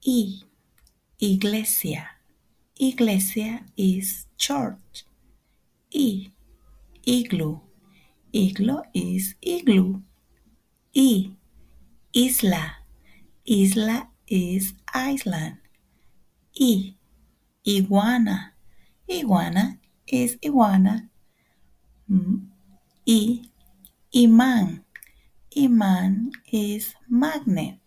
I. Iglesia. Iglesia is church. I. Igloo. Igloo is igloo. I. Isla. Isla is island. I. Iguana. Iguana is iguana. I. Imán. Imán is magnet.